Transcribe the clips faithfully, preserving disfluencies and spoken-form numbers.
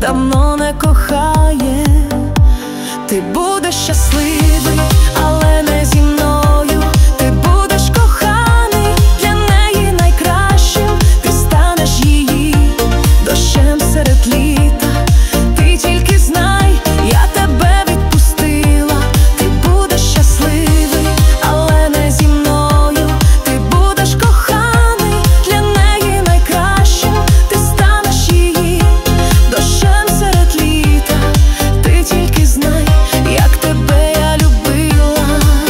давно не кохає. Ти будеш щасливий, але не зі мною. Ти будеш коханий, для неї найкращим. Ти станеш її дощем серед літа. Ти тільки знай, я тебе відпустила. Ти будеш щасливий, але не зі мною. Ти будеш коханий, для неї найкращим. Ти станеш її дощем серед літа. Ти тільки знай, як тебе я любила.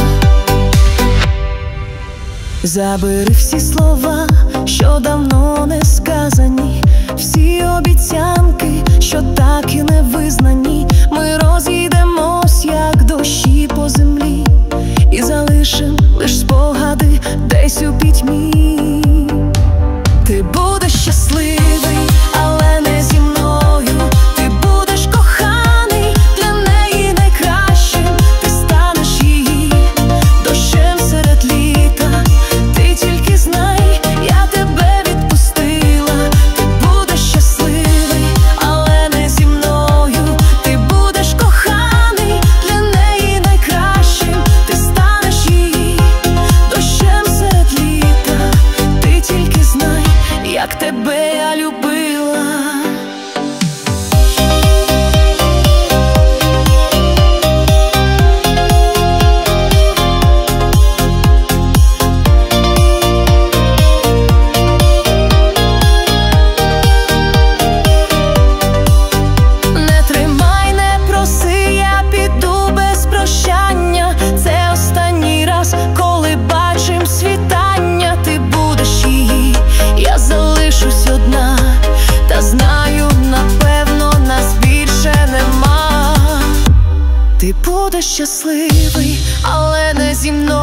Забери всі слова, що давно не сказані, всі обіцянки, що так і не визнані. Ми розійдемось, як дощі по землі, і залишим лиш спогади десь у пітьмі. Ти будеш щасливий, але не зі мною. Ти будеш коханий, для неї найкращим. Ти станеш її дощем серед літа. Ти тільки знай, я тебе відпустила. Ти будеш щасливий, але не зі мною. Ти будеш коханий, для неї найкращим. Ти станеш її дощем серед літа. Ти тільки знай, як тебе я любила. Не тримай, не проси, я піду без прощання. Це останній раз, коли бачим світання. Ти будеш її, я залишусь одна. Та знаю, напевно, нас більше нема. Ти будеш щасливий, але не зі мною.